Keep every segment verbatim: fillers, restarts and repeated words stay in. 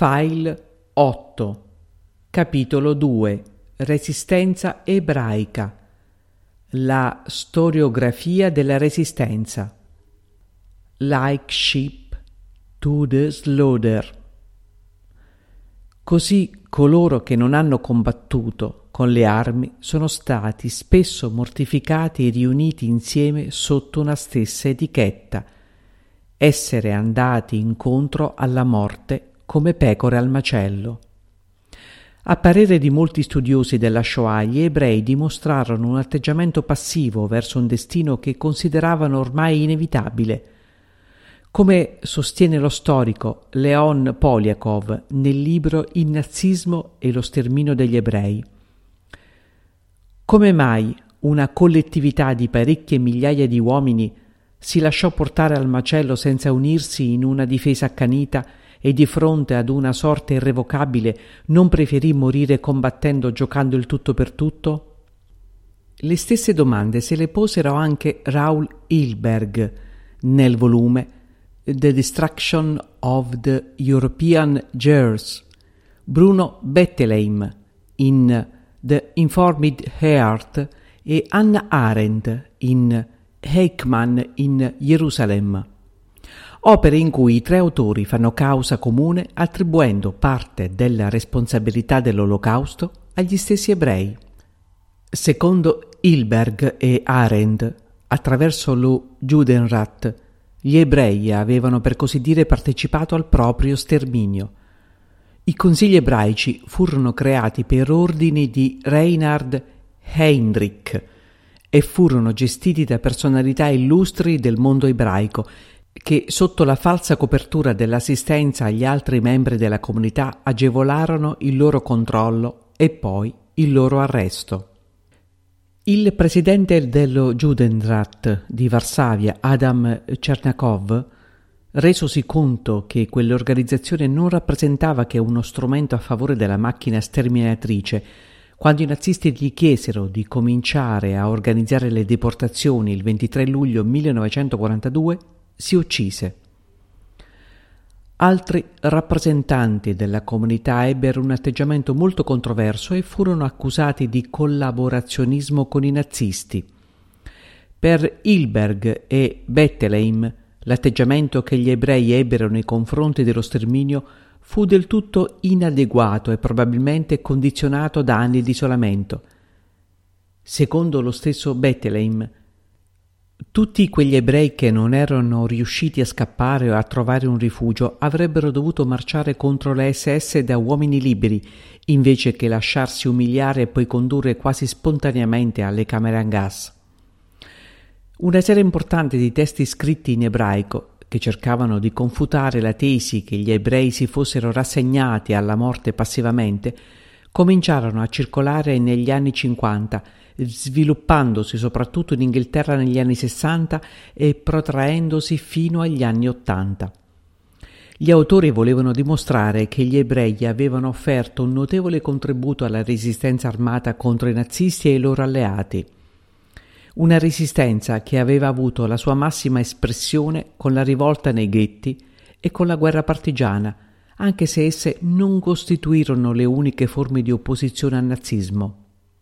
File otto, capitolo due, Resistenza ebraica. La storiografia della Resistenza. Like sheep to the slaughter. Così coloro che non hanno combattuto con le armi sono stati spesso mortificati e riuniti insieme sotto una stessa etichetta: essere andati incontro alla morte come pecore al macello. A parere di molti studiosi della Shoah, gli ebrei dimostrarono un atteggiamento passivo verso un destino che consideravano ormai inevitabile. Come sostiene lo storico Leon Poliakov nel libro Il nazismo e lo sterminio degli ebrei: come mai una collettività di parecchie migliaia di uomini si lasciò portare al macello senza unirsi in una difesa accanita e di fronte ad una sorte irrevocabile non preferì morire combattendo giocando il tutto per tutto? Le stesse domande se le posero anche Raoul Hilberg nel volume The Destruction of the European Jews, Bruno Bettelheim in The Informed Heart e Hannah Arendt in Eichmann in Gerusalemme. Opere in cui i tre autori fanno causa comune attribuendo parte della responsabilità dell'Olocausto agli stessi ebrei. Secondo Hilberg e Arendt, attraverso lo Judenrat, gli ebrei avevano per così dire partecipato al proprio sterminio. I consigli ebraici furono creati per ordini di Reinhard Heydrich e furono gestiti da personalità illustri del mondo ebraico che, sotto la falsa copertura dell'assistenza agli altri membri della comunità, agevolarono il loro controllo e poi il loro arresto. Il presidente dello Judenrat di Varsavia, Adam Chernakov, resosi conto che quell'organizzazione non rappresentava che uno strumento a favore della macchina sterminatrice, quando i nazisti gli chiesero di cominciare a organizzare le deportazioni il ventitré luglio millenovecentoquarantadue, si uccise. Altri rappresentanti della comunità ebbero un atteggiamento molto controverso e furono accusati di collaborazionismo con i nazisti. Per Hilberg e Bettelheim, l'atteggiamento che gli ebrei ebbero nei confronti dello sterminio fu del tutto inadeguato e probabilmente condizionato da anni di isolamento. Secondo lo stesso Bettelheim, tutti quegli ebrei che non erano riusciti a scappare o a trovare un rifugio avrebbero dovuto marciare contro le esse esse da uomini liberi, invece che lasciarsi umiliare e poi condurre quasi spontaneamente alle camere a gas. Una serie importante di testi scritti in ebraico, che cercavano di confutare la tesi che gli ebrei si fossero rassegnati alla morte passivamente, cominciarono a circolare negli anni cinquanta, sviluppandosi soprattutto in Inghilterra negli anni sessanta e protraendosi fino agli anni ottanta. Gli autori volevano dimostrare che gli ebrei avevano offerto un notevole contributo alla resistenza armata contro i nazisti e i loro alleati. Una resistenza che aveva avuto la sua massima espressione con la rivolta nei ghetti e con la guerra partigiana, anche se esse non costituirono le uniche forme di opposizione al nazismo.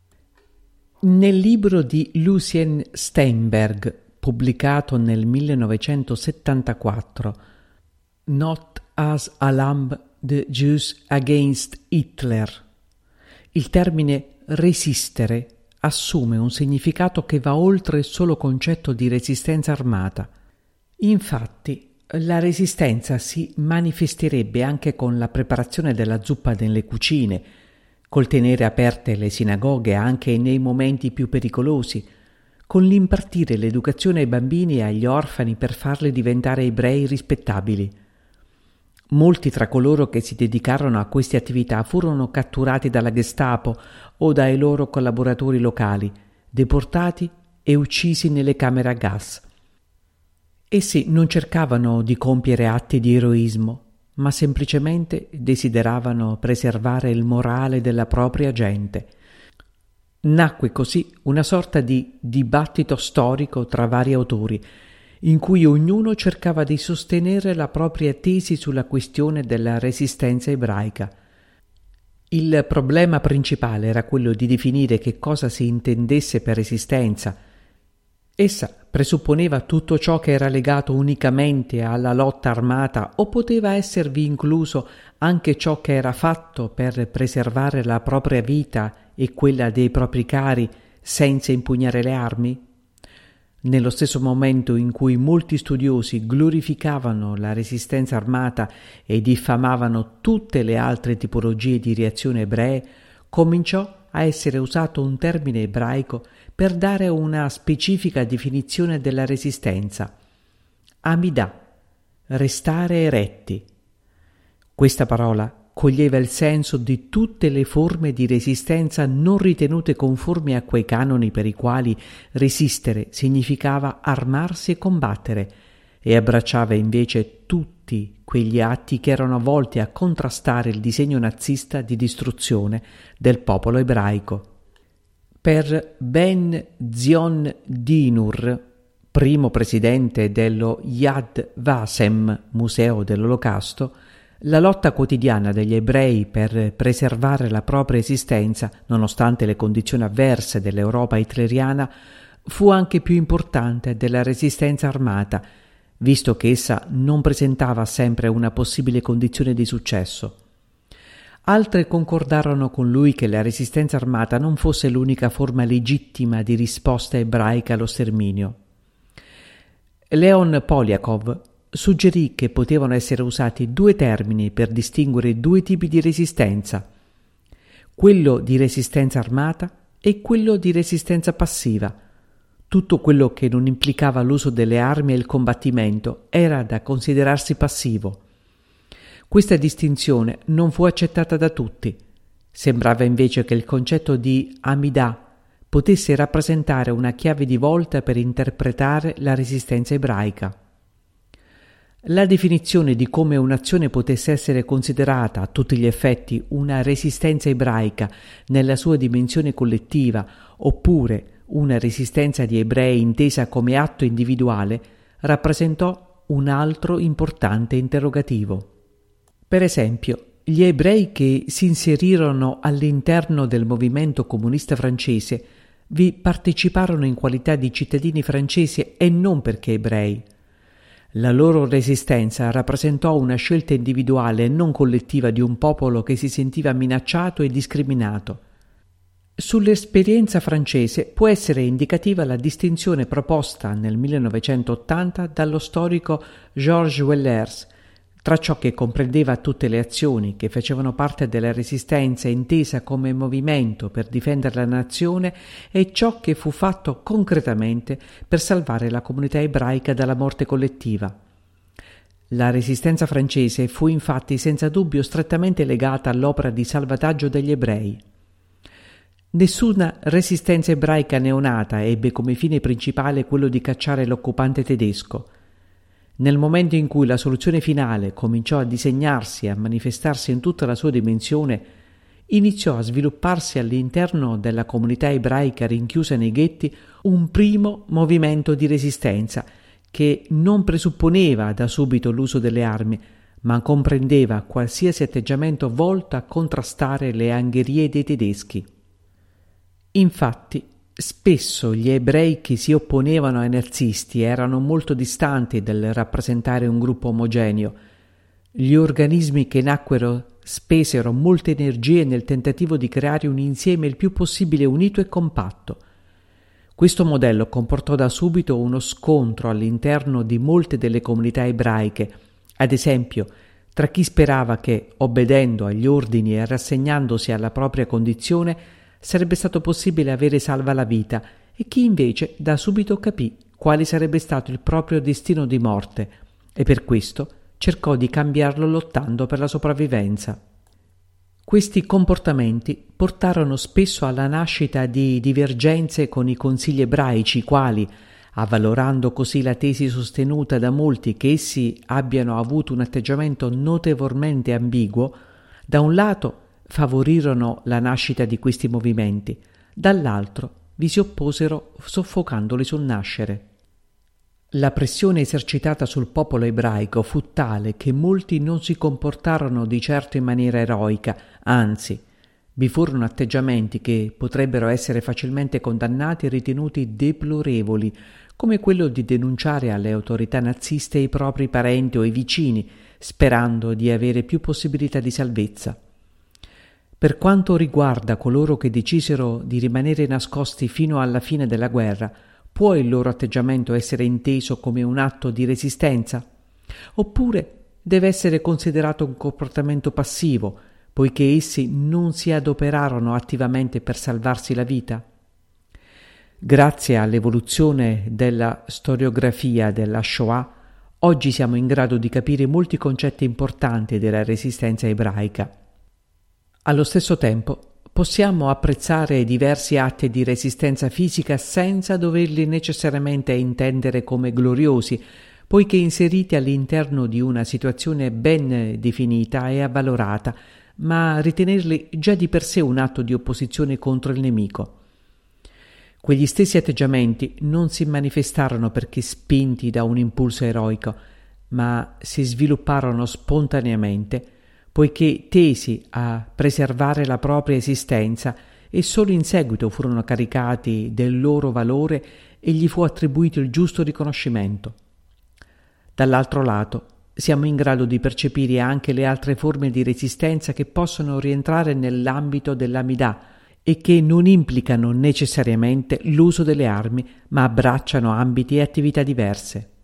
Nel libro di Lucien Steinberg, pubblicato nel millenovecentosettantaquattro, Not as a Lamb, the Jews against Hitler, il termine resistere assume un significato che va oltre il solo concetto di resistenza armata. Infatti, la resistenza si manifesterebbe anche con la preparazione della zuppa nelle cucine, col tenere aperte le sinagoghe anche nei momenti più pericolosi, con l'impartire l'educazione ai bambini e agli orfani per farli diventare ebrei rispettabili. Molti tra coloro che si dedicarono a queste attività furono catturati dalla Gestapo o dai loro collaboratori locali, deportati e uccisi nelle camere a gas. Essi non cercavano di compiere atti di eroismo, ma semplicemente desideravano preservare il morale della propria gente. Nacque così una sorta di dibattito storico tra vari autori, in cui ognuno cercava di sostenere la propria tesi sulla questione della resistenza ebraica. Il problema principale era quello di definire che cosa si intendesse per resistenza. Essa presupponeva tutto ciò che era legato unicamente alla lotta armata o poteva esservi incluso anche ciò che era fatto per preservare la propria vita e quella dei propri cari senza impugnare le armi? Nello stesso momento in cui molti studiosi glorificavano la resistenza armata e diffamavano tutte le altre tipologie di reazione ebree, cominciò a essere usato un termine ebraico per dare una specifica definizione della resistenza: Amidah, restare eretti. Questa parola coglieva il senso di tutte le forme di resistenza non ritenute conformi a quei canoni per i quali resistere significava armarsi e combattere, e abbracciava invece tutti quegli atti che erano volti a contrastare il disegno nazista di distruzione del popolo ebraico. Per Ben Zion Dinur, primo presidente dello Yad Vashem, Museo dell'Olocausto, la lotta quotidiana degli ebrei per preservare la propria esistenza, nonostante le condizioni avverse dell'Europa hitleriana, fu anche più importante della resistenza armata, visto che essa non presentava sempre una possibile condizione di successo. Altre concordarono con lui che la resistenza armata non fosse l'unica forma legittima di risposta ebraica allo sterminio. Leon Poliakov suggerì che potevano essere usati due termini per distinguere due tipi di resistenza: quello di resistenza armata e quello di resistenza passiva. Tutto quello che non implicava l'uso delle armi e il combattimento era da considerarsi passivo. Questa distinzione non fu accettata da tutti. Sembrava invece che il concetto di Amidah potesse rappresentare una chiave di volta per interpretare la resistenza ebraica. La definizione di come un'azione potesse essere considerata a tutti gli effetti una resistenza ebraica nella sua dimensione collettiva, oppure una resistenza di ebrei intesa come atto individuale, rappresentò un altro importante interrogativo. Per esempio, gli ebrei che si inserirono all'interno del movimento comunista francese vi parteciparono in qualità di cittadini francesi e non perché ebrei. La loro resistenza rappresentò una scelta individuale e non collettiva di un popolo che si sentiva minacciato e discriminato. Sull'esperienza francese può essere indicativa la distinzione proposta nel millenovecentottanta dallo storico Georges Wellers tra ciò che comprendeva tutte le azioni che facevano parte della resistenza intesa come movimento per difendere la nazione e ciò che fu fatto concretamente per salvare la comunità ebraica dalla morte collettiva. La resistenza francese fu infatti senza dubbio strettamente legata all'opera di salvataggio degli ebrei. Nessuna resistenza ebraica neonata ebbe come fine principale quello di cacciare l'occupante tedesco. Nel momento in cui la soluzione finale cominciò a disegnarsi e a manifestarsi in tutta la sua dimensione, iniziò a svilupparsi all'interno della comunità ebraica rinchiusa nei ghetti un primo movimento di resistenza che non presupponeva da subito l'uso delle armi, ma comprendeva qualsiasi atteggiamento volto a contrastare le angherie dei tedeschi. Infatti, spesso gli ebrei che si opponevano ai nazisti erano molto distanti dal rappresentare un gruppo omogeneo. Gli organismi che nacquero spesero molte energie nel tentativo di creare un insieme il più possibile unito e compatto. Questo modello comportò da subito uno scontro all'interno di molte delle comunità ebraiche, ad esempio tra chi sperava che, obbedendo agli ordini e rassegnandosi alla propria condizione, sarebbe stato possibile avere salva la vita, e chi invece da subito capì quale sarebbe stato il proprio destino di morte e per questo cercò di cambiarlo lottando per la sopravvivenza. Questi comportamenti portarono spesso alla nascita di divergenze con i consigli ebraici, i quali, avvalorando così la tesi sostenuta da molti che essi abbiano avuto un atteggiamento notevolmente ambiguo, da un lato favorirono la nascita di questi movimenti, dall'altro vi si opposero soffocandoli sul nascere. La pressione esercitata sul popolo ebraico fu tale che molti non si comportarono di certo in maniera eroica, anzi, vi furono atteggiamenti che potrebbero essere facilmente condannati e ritenuti deplorevoli, come quello di denunciare alle autorità naziste i propri parenti o i vicini, sperando di avere più possibilità di salvezza. Per quanto riguarda coloro che decisero di rimanere nascosti fino alla fine della guerra, può il loro atteggiamento essere inteso come un atto di resistenza? Oppure deve essere considerato un comportamento passivo, poiché essi non si adoperarono attivamente per salvarsi la vita? Grazie all'evoluzione della storiografia della Shoah, oggi siamo in grado di capire molti concetti importanti della resistenza ebraica. Allo stesso tempo, possiamo apprezzare diversi atti di resistenza fisica senza doverli necessariamente intendere come gloriosi, poiché inseriti all'interno di una situazione ben definita e avvalorata, ma ritenerli già di per sé un atto di opposizione contro il nemico. Quegli stessi atteggiamenti non si manifestarono perché spinti da un impulso eroico, ma si svilupparono spontaneamente, poiché tesi a preservare la propria esistenza, e solo in seguito furono caricati del loro valore e gli fu attribuito il giusto riconoscimento. Dall'altro lato, siamo in grado di percepire anche le altre forme di resistenza che possono rientrare nell'ambito dell'Amidà e che non implicano necessariamente l'uso delle armi, ma abbracciano ambiti e attività diverse.